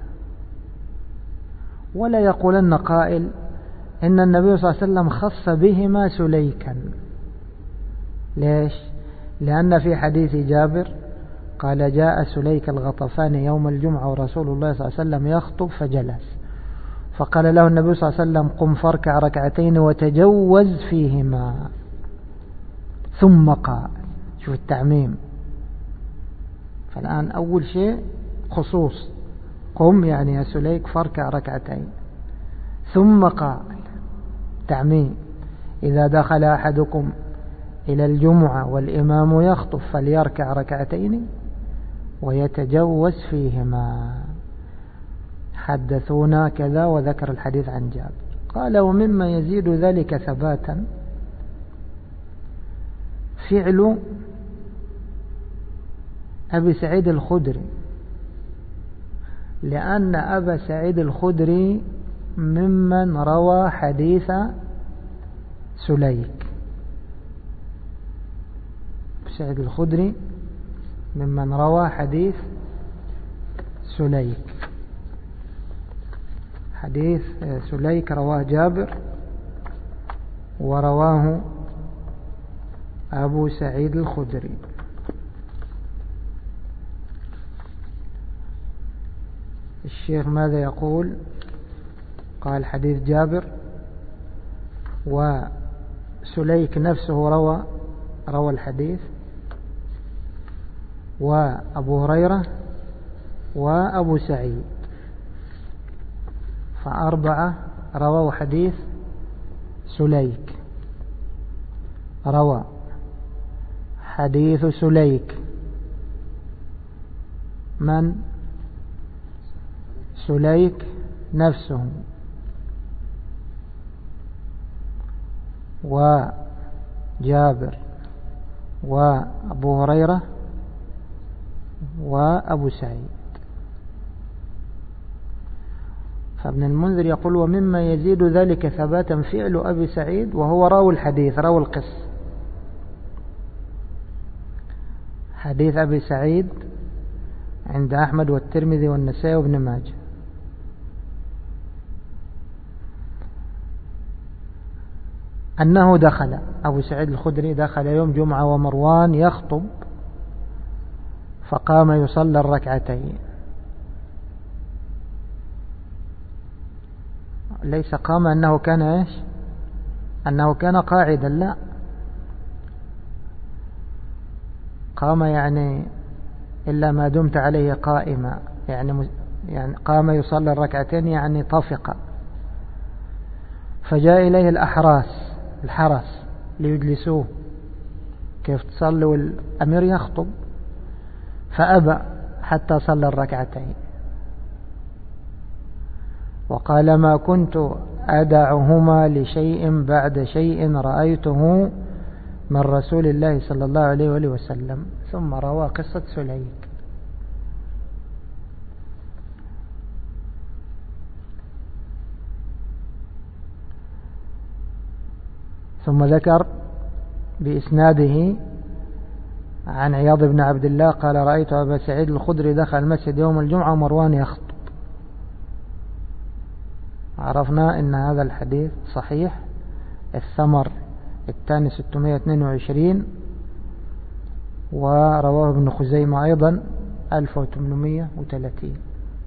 ولا يقولن قائل إن النبي صلى الله عليه وسلم خص بهما سليكا. ليش؟ لأن في حديث جابر قال جاء سليك الغطفاني يوم الجمعة ورسول الله صلى الله عليه وسلم يخطب فجلس، فقال له النبي صلى الله عليه وسلم قم فاركع ركعتين وتجوز فيهما، ثم قال. شوف التعميم. فالآن أول شيء خصوص، قم يعني يا سليك فاركع ركعتين، ثم قال تعميم إذا دخل أحدكم إلى الجمعة والإمام يخطب فليركع ركعتين ويتجوز فيهما. حدثونا كذا وذكر الحديث عن جابر. قال ومما يزيد ذلك ثباتا فعل أبي سعيد الخدري، لأن أبا سعيد الخدري ممن روى حديث سليك. سعيد الخدري ممن روى حديث سليك. حديث سليك رواه جابر ورواه أبو سعيد الخدري. الشيخ ماذا يقول؟ قال حديث جابر وسليك نفسه روى روى الحديث، وأبو هريرة وأبو سعيد، فأربعة رووا حديث سليك. روى حديث سليك من؟ سليك نفسه وجابر وأبو هريرة وأبو سعيد. فابن المنذر يقول ومما يزيد ذلك ثباتا فعل أبي سعيد، وهو راوي الحديث راوي القصة. حديث أبي سعيد عند أحمد والترمذي والنسائي وابن ماجه. أنه دخل أبو سعيد الخدري دخل يوم جمعة ومروان يخطب فقام يصلي الركعتين. ليس قام أنه كان إيش؟ أنه كان قاعدا، لا، قام يعني إلا ما دمت عليه قائما، يعني يعني قام يصلي الركعتين يعني طفق. فجاء إليه الأحراس الحرس ليجلسوه، كيف تصلي والأمير يخطب؟ فأبى حتى صلى الركعتين، وقال ما كنت أدعهما لشيء بعد شيء رأيته من رسول الله صلى الله عليه وآله وسلم. ثم روى قصة سليك. ثم ذكر بإسناده عن عياض بن عبد الله قال رأيت أبا سعيد الخدري دخل المسجد يوم الجمعة ومروان يخطب. عرفنا أن هذا الحديث صحيح. الثمر الثاني ستمائة واثنين وعشرين، ورواه ابن خزيمة أيضا ألف وثمانمائة وثلاثين.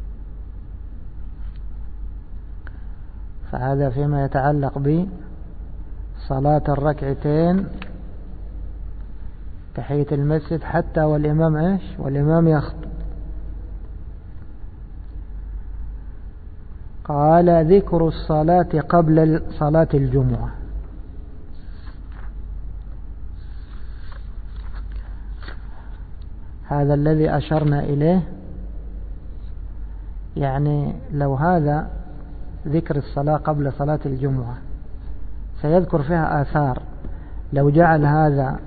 فهذا فيما يتعلق بصلاة الركعتين تحية المسجد حتى والإمام إيش؟ والإمام يخطب. قال ذكر الصلاة قبل صلاة الجمعة. هذا الذي أشرنا إليه، يعني لو هذا ذكر الصلاة قبل صلاة الجمعة سيذكر فيها آثار، لو جعل هذا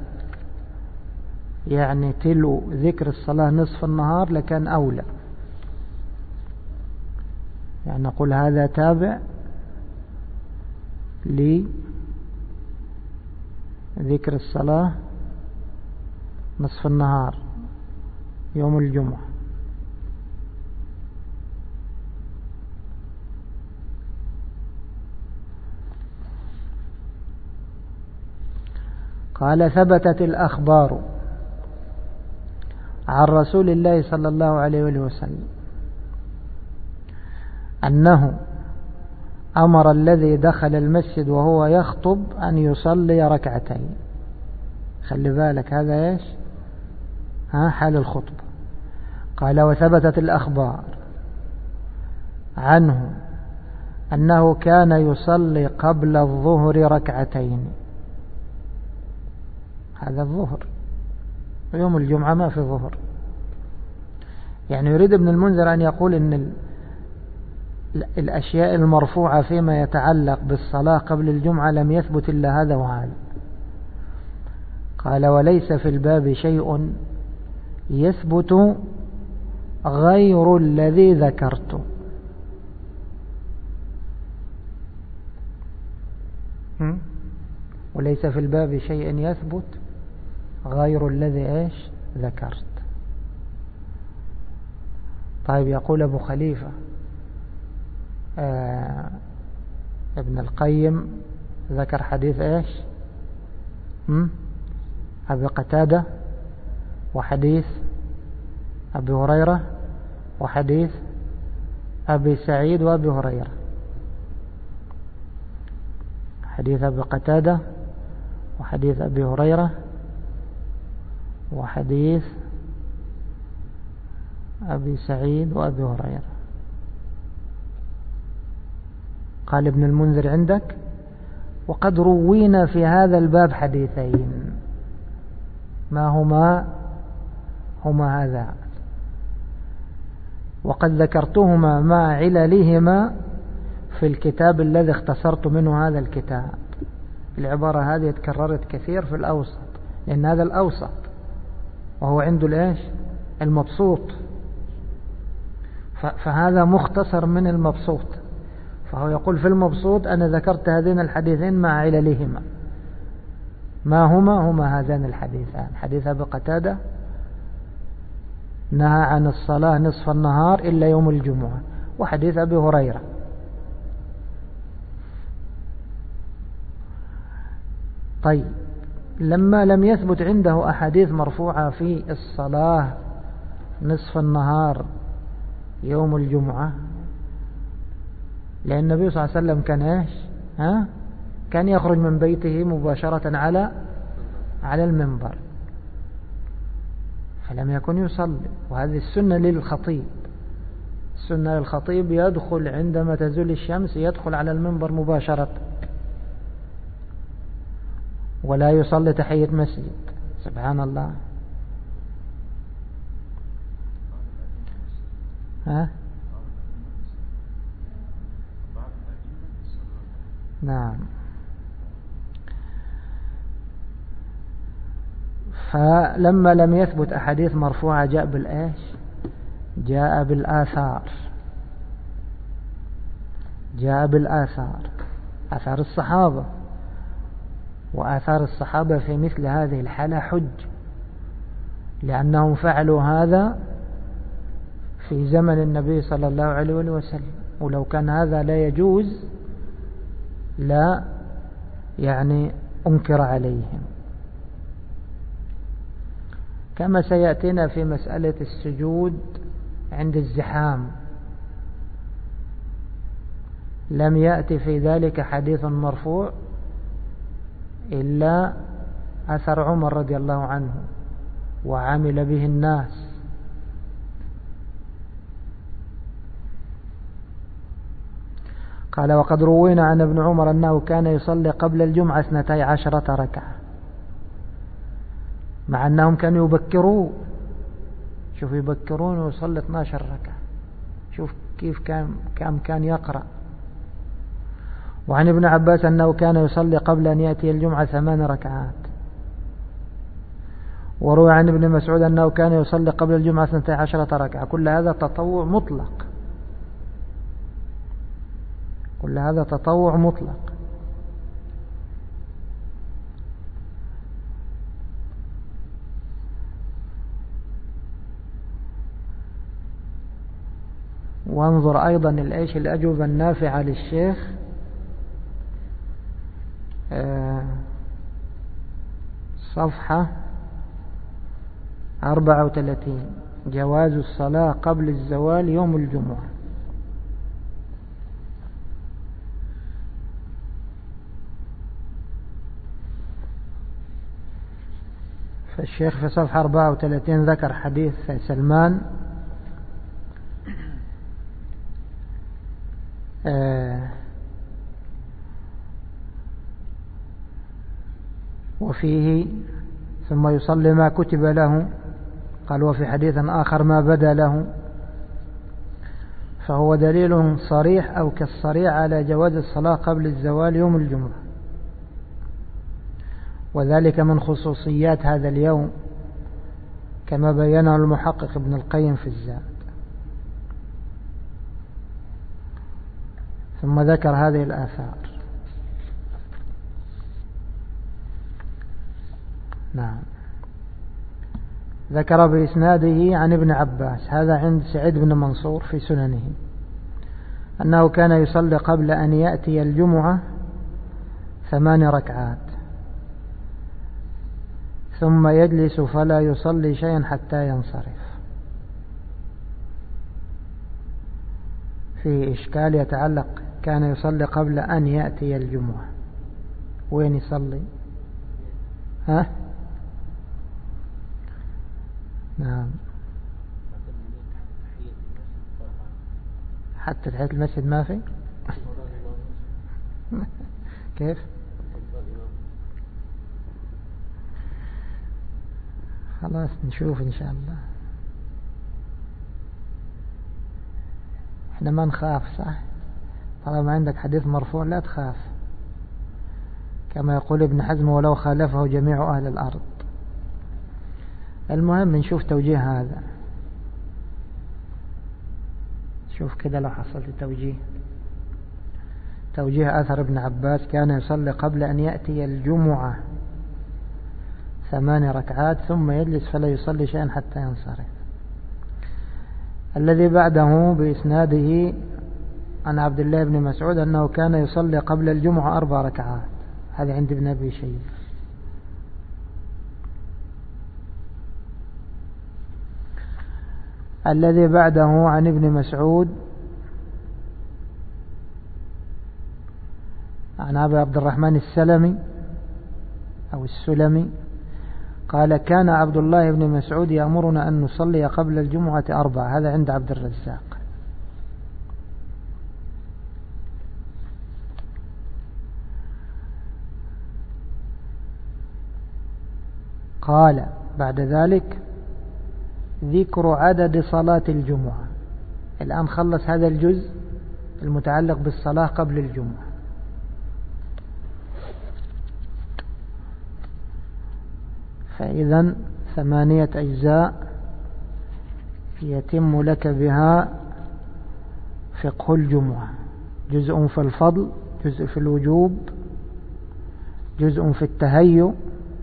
يعني تلو ذكر الصلاة نصف النهار لكان أولى. يعني نقول هذا تابع لذكر الصلاة نصف النهار يوم الجمعة. قال ثبتت الأخبار عن رسول الله صلى الله عليه وسلم أنه أمر الذي دخل المسجد وهو يخطب أن يصلي ركعتين. خلي بالك هذا إيش؟ ها حال الخطبة. قال وثبتت الأخبار عنه أنه كان يصلي قبل الظهر ركعتين. هذا الظهر، ويوم الجمعة ما في ظهر. يعني يريد ابن المنذر أن يقول أن الأشياء المرفوعة فيما يتعلق بالصلاة قبل الجمعة لم يثبت إلا هذا وهذا. قال وليس في الباب شيء يثبت غير الذي ذكرته. وليس في الباب شيء يثبت غير الذي ايش ذكرت. طيب يقول أبو خليفة آه ابن القيم ذكر حديث ايش أبي قتادة وحديث أبي هريرة وحديث أبي سعيد وأبي هريرة. حديث أبي قتادة وحديث أبي هريرة وحديث أبي سعيد وأبي هريرة. قال ابن المنذر عندك وقد روينا في هذا الباب حديثين. ما هما؟ هما هذا، وقد ذكرتهما مع عللهما في الكتاب الذي اختصرت منه هذا الكتاب. العبارة هذه تكررت كثير في الأوسط، لأن هذا الأوسط وهو عنده الإيش المبسوط، فهذا مختصر من المبسوط. فهو يقول في المبسوط أنا ذكرت هذين الحديثين مع عللهما. ما هما؟ هما هذان الحديثان. حديث أبي قتادة نهى عن الصلاة نصف النهار إلا يوم الجمعة، وحديث أبي هريرة. طيب لما لم يثبت عنده أحاديث مرفوعة في الصلاة نصف النهار يوم الجمعة، لأن النبي صلى الله عليه وسلم كان إيش ها كان يخرج من بيته مباشرة على على المنبر، فلم يكن يصلي. وهذه السنة للخطيب. السنة للخطيب يدخل عندما تزول الشمس، يدخل على المنبر مباشرة ولا يصلي تحية مسجد. سبحان الله. ها؟ نعم. فلما لم يثبت أحاديث مرفوعة جاء بالإيش جاء بالآثار جاء بالآثار آثار الصحابة. وآثار الصحابة في مثل هذه الحالة حج، لأنهم فعلوا هذا في زمن النبي صلى الله عليه وسلم، ولو كان هذا لا يجوز لا يعني أنكر عليهم. كما سيأتينا في مسألة السجود عند الزحام، لم يأتي في ذلك حديث مرفوع إلا أثر عمر رضي الله عنه وعمل به الناس. قال وقد روينا عن ابن عمر أنه كان يصلي قبل الجمعة اثنتي عشرة ركعة، مع أنهم كانوا يبكرون. شوف يبكرون ويصلي اثنتي عشرة ركعة. شوف كيف كان كم كان يقرأ. وعن ابن عباس أنه كان يصلي قبل أن يأتي الجمعة ثمان ركعات. وروي عن ابن مسعود أنه كان يصلي قبل الجمعة اثنتي عشرة ركعة. كل هذا تطوع مطلق كل هذا تطوع مطلق وانظر أيضا الإيش الأجوبة النافعة للشيخ صفحة أربعة وثلاثين، جواز الصلاة قبل الزوال يوم الجمعة. فالشيخ في صفحة أربعة وثلاثين ذكر حديث سلمان آه وفيه ثم يصلي ما كتب له، قال وفي حديث آخر ما بدا له، فهو دليل صريح أو كالصريح على جواز الصلاة قبل الزوال يوم الجمعة، وذلك من خصوصيات هذا اليوم كما بينه المحقق ابن القيم في الزاد. ثم ذكر هذه الآثار. نعم. ذكر بإسناده عن ابن عباس، هذا عند سعيد بن منصور في سننه، أنه كان يصلي قبل أن يأتي الجمعة ثمان ركعات ثم يجلس فلا يصلي شيئا حتى ينصرف. فيه إشكال يتعلق، كان يصلي قبل أن يأتي الجمعة، وين يصلي؟ ها؟ نعم، حتى تحية المسجد ما في. كيف؟ خلاص نشوف إن شاء الله. احنا ما نخاف، صح؟ طالما عندك حديث مرفوع لا تخاف، كما يقول ابن حزم ولو خالفه جميع أهل الأرض. المهم نشوف توجيه هذا، شوف كده لو حصلت توجيه توجيه أثر ابن عباس كان يصلي قبل أن يأتي الجمعة ثمان ركعات ثم يجلس فلا يصلي شيئا حتى ينصرف. الذي بعده بإسناده عن عبد الله بن مسعود أنه كان يصلي قبل الجمعة أربع ركعات، هذا عند ابن أبي شيبة. الذي بعده عن ابن مسعود عن أبي عبد الرحمن السلمي أو السلمي قال كان عبد الله بن مسعود يأمرنا أن نصلي قبل الجمعة أربع، هذا عند عبد الرزاق. قال بعد ذلك ذكر عدد صلاة الجمعة. الآن خلص هذا الجزء المتعلق بالصلاة قبل الجمعة. فإذا ثمانية أجزاء يتم لك بها فقه الجمعة: جزء في الفضل، جزء في الوجوب، جزء في التهيؤ،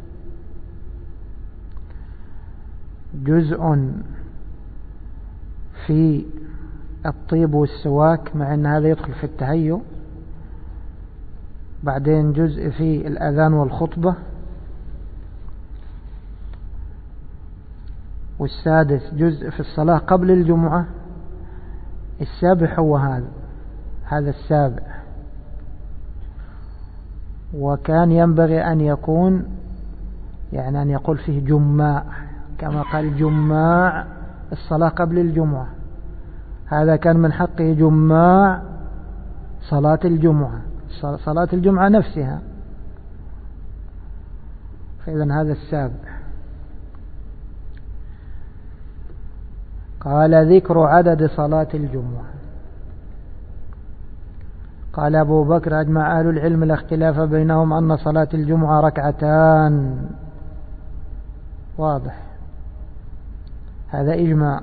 جزء في الطيب والسواك مع أن هذا يدخل في التهيؤ، بعدين جزء في الأذان والخطبة، والسادس جزء في الصلاة قبل الجمعة. السابع هو هذا هذا السابع، وكان ينبغي أن يكون يعني أن يقول فيه جماع، كما قال جماع الصلاة قبل الجمعة، هذا كان من حقه جماع صلاة الجمعة، صلاة الجمعة نفسها. فإذن هذا السابع. قال ذكر عدد صلاة الجمعة. قال أبو بكر أجمع أهل العلم الاختلاف بينهم أن صلاة الجمعة ركعتان. واضح، هذا إجماع.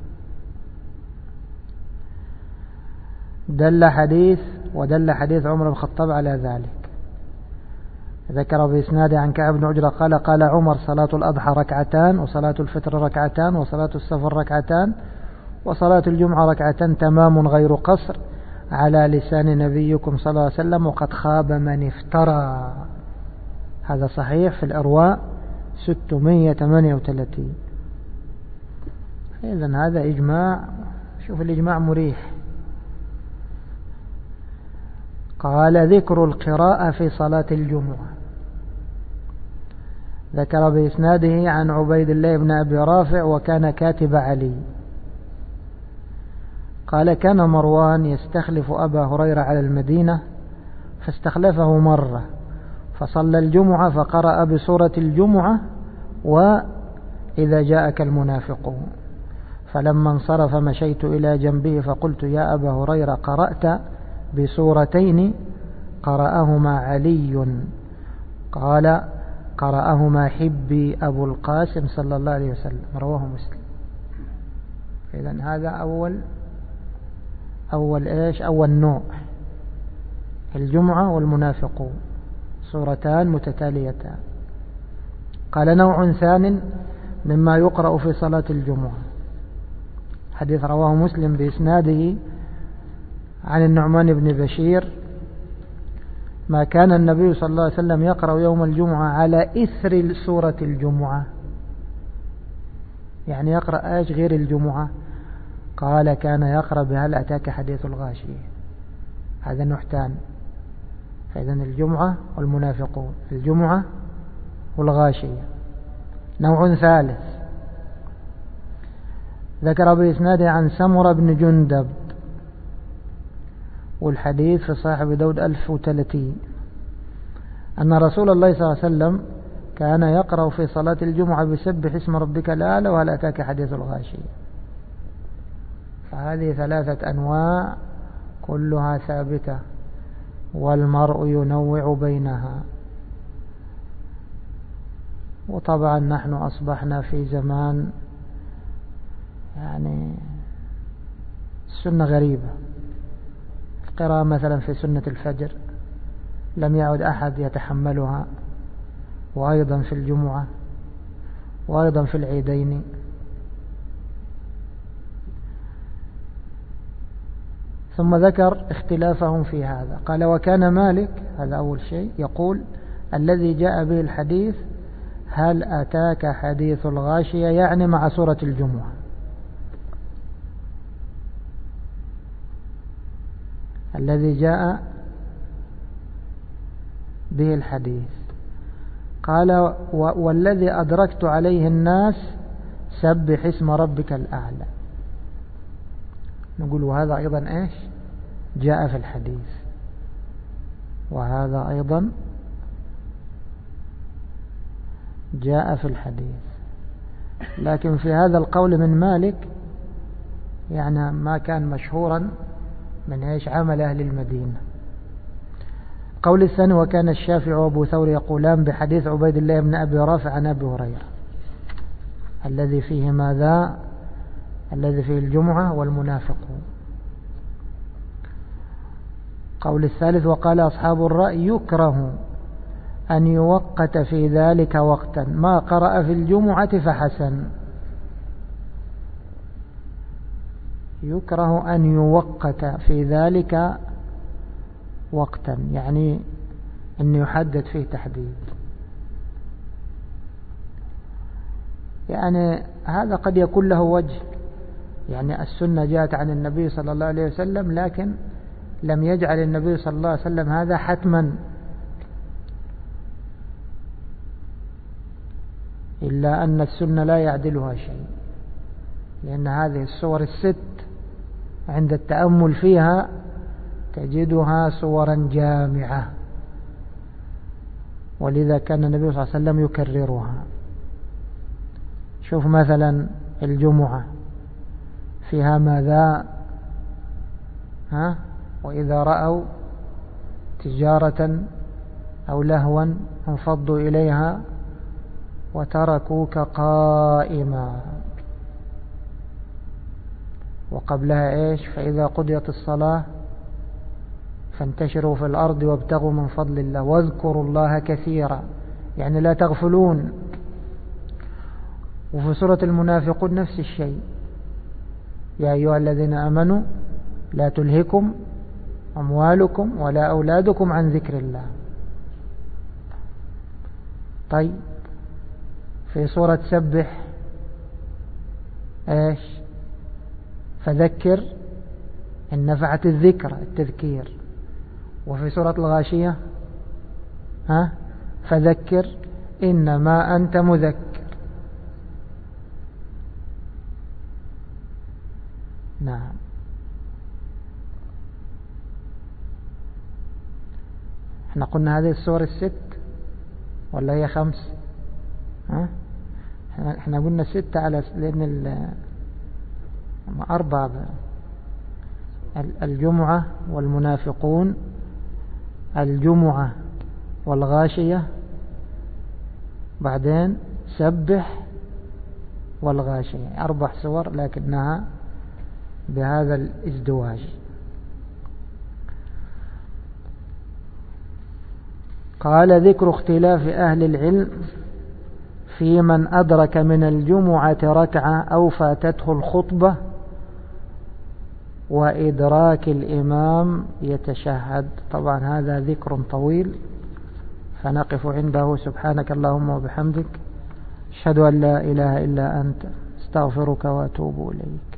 دل حديث ودل حديث عمر بن الخطاب على ذلك. ذكر بإسناده عن كعب بن عجرة قال قال عمر: صلاة الأضحى ركعتان، وصلاة الفطر ركعتان، وصلاة السفر ركعتان، وصلاة الجمعة ركعة تمام غير قصر على لسان نبيكم صلى الله عليه وسلم، وقد خاب من افترى. هذا صحيح في الأرواء ستمائة وثمانية وثلاثين. إذن هذا إجماع، شوف الإجماع مريح. قال ذكر القراءة في صلاة الجمعة، ذكر بإسناده عن عبيد الله بن أبي رافع وكان كاتب علي قال كان مروان يستخلف أبا هريرة على المدينة فاستخلفه مرة فصلى الجمعة فقرأ بسورة الجمعة وإذا جاءك المنافقون، فلما انصرف مشيت إلى جنبه فقلت يا أبا هريرة قرأت بسورتين قرأهما علي؟ قال قرأهما حبي أبو القاسم صلى الله عليه وسلم، رواه مسلم. إذن هذا أول أول إيش أول نوع، الجمعة والمنافقون، سورتان متتاليتان. قال نوع ثان مما يقرأ في صلاة الجمعة، حديث رواه مسلم بإسناده عن النعمان بن بشير ما كان النبي صلى الله عليه وسلم يقرأ يوم الجمعة على إثر سورة الجمعة، يعني يقرأ ايش غير الجمعة؟ قال كان يقرأ بهل أتاك حديث الغاشية. هذا نوعتان، فإذن الجمعة والمنافقون، الجمعة والغاشية. نوع ثالث ذكر بإسناده عن سمرة بن جندب، والحديث في صاحب داود ألف وثلاثين، أن رسول الله صلى الله عليه وسلم كان يقرأ في صلاة الجمعة بسبح اسم ربك الأعلى وهل أتاك حديث الغاشية. فهذه ثلاثة أنواع كلها ثابتة، والمرء ينوع بينها. وطبعا نحن أصبحنا في زمان يعني السنة غريبة. القراءة مثلا في سنة الفجر لم يعد أحد يتحملها، وأيضا في الجمعة، وأيضا في العيدين. ثم ذكر اختلافهم في هذا. قال وكان مالك، هذا أول شيء، يقول الذي جاء به الحديث هل أتاك حديث الغاشية، يعني مع سورة الجمعة. الذي جاء به الحديث. قال والذي أدركت عليه الناس سبح اسم ربك الأعلى. نقول وهذا أيضا إيش جاء في الحديث، وهذا أيضا جاء في الحديث. لكن في هذا القول من مالك يعني ما كان مشهورا من إيش عمل أهل المدينة. قول الثاني وكان الشافعي وأبو ثور يقولان بحديث عبيد الله بن أبي رافع عن أبي هريرة الذي فيه ماذا؟ الذي فيه الجمعة والمنافقون. قول الثالث وقال أصحاب الرأي يكره أن يوقت في ذلك وقتا ما قرأ في الجمعة فحسن. يكره أن يوقت في ذلك وقتا، يعني أن يحدد فيه تحديد. يعني هذا قد يكون له وجه، يعني السنة جاءت عن النبي صلى الله عليه وسلم، لكن لم يجعل النبي صلى الله عليه وسلم هذا حتما، إلا أن السنة لا يعدلها شيء، لأن هذه الصور الست عند التأمل فيها تجدها صورا جامعة، ولذا كان النبي صلى الله عليه وسلم يكررها. شوف مثلا الجمعة فيها ماذا؟ ها؟ وإذا رأوا تجارة أو لهوا انفضوا إليها وتركوك قائما. وقبلها إيش؟ فإذا قضيت الصلاة فانتشروا في الأرض وابتغوا من فضل الله واذكروا الله كثيرا، يعني لا تغفلون. وفي سورة المنافقون نفس الشيء، يا أيها الذين آمنوا لا تلهكم أموالكم ولا أولادكم عن ذكر الله. طيب في سورة سبح ايش؟ فذكر إن نفعت الذكر التذكير. وفي سورة الغاشية ها فذكر إنما أنت مذكر. نعم. احنا قلنا هذه السور الست ولا هي خمس؟ ها احنا قلنا ستة على لأن أربعة: الجمعة والمنافقون، الجمعة والغاشية، بعدين سبح والغاشية. أربع سور لكنها بهذا الازدواج. قال: ذكر اختلاف أهل العلم في من أدرك من الجمعة ركعة أو فاتته الخطبة وإدراك الإمام يتشهد. طبعا هذا ذكر طويل فنقف عنده. سبحانك اللهم وبحمدك، أشهد أن لا إله إلا أنت، استغفرك وأتوب إليك.